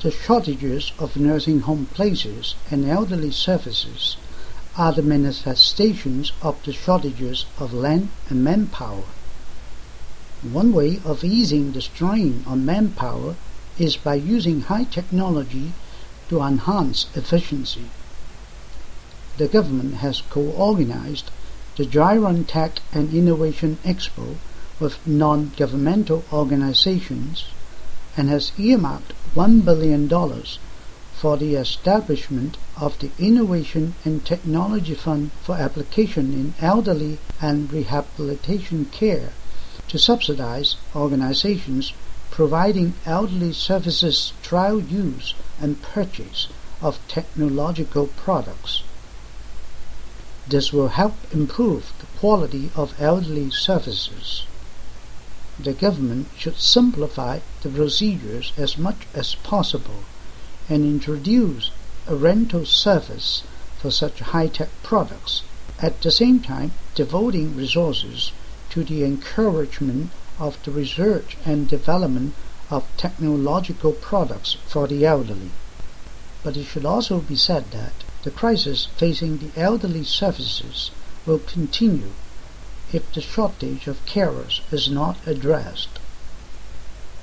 The shortages of nursing home places and elderly services are the manifestations of the shortages of land and manpower. One way of easing the strain on manpower is by using high technology to enhance efficiency. The government has co-organized the Jiron Tech and Innovation Expo with non-governmental organizations and has earmarked $1 billion for the establishment of the Innovation and Technology Fund for application in elderly and rehabilitation care to subsidize organizations providing elderly services trial use and purchase of technological products. This will help improve the quality of elderly services. The government should simplify the procedures as much as possible and introduce a rental service for such high-tech products, at the same time devoting resources to the encouragement of the research and development of technological products for the elderly. But it should also be said that the crisis facing the elderly services will continue if the shortage of carers is not addressed.